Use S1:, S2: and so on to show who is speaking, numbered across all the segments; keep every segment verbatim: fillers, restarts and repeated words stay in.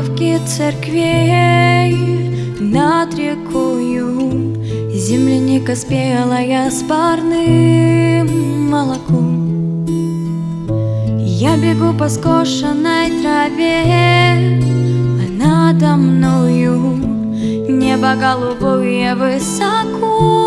S1: маковки церквей над рекою. Земляника спелая с парным молоком. Я бегу по скошенной траве, а надо мною небо голубое высоко.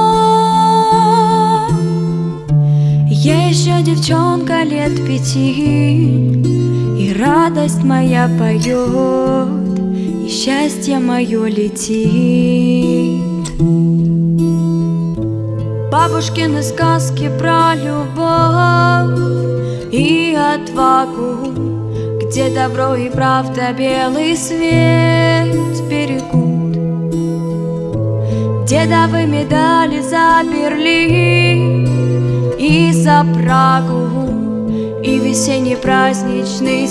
S1: Я еще девчонка лет пяти, и радость моя поет, и счастье мое летит. Бабушкины сказки про любовь и отвагу, где добро и правда белый свет берегут. Дедовы медали за Берлин и за Прагу, и весенний праздничный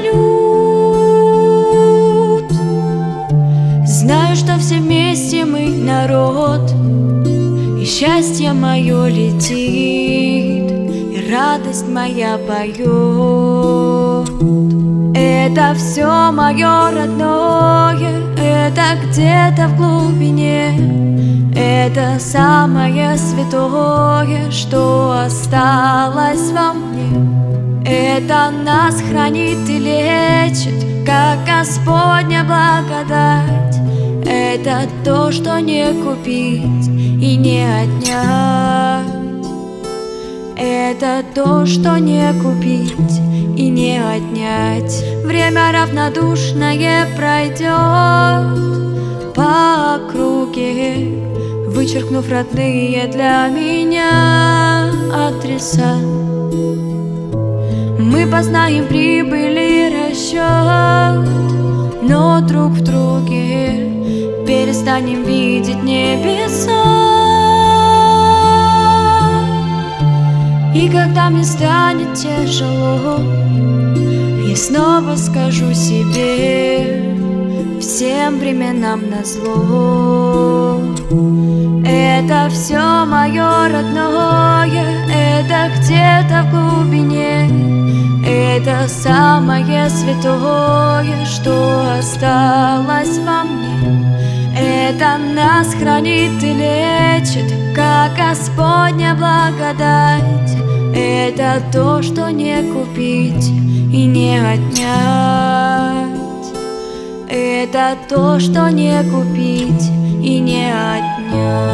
S1: салют. Знаю, что все вместе мы народ, и счастье мое летит, и радость моя поет. Это все мое родное, это где-то в глубине, это самое святое, что осталось во мне. Это нас хранит и лечит, как Господня благодать. Это то, что не купить и не отнять. Это то, что не купить и не отнять. Время равнодушное пройдет по округе, вычеркнув родные для меня адреса. Мы познаем прибыль и расчет, но друг в друге перестанем видеть небеса. И когда мне станет тяжело, я снова скажу себе: всем временам назло. Это все мое родное, это где-то в глубине, это самое святое, что осталось во мне. Это нас хранит и лечит, как Господня благодать. Это то, что не купить и не отнять. Это то, что не купить и не отнять.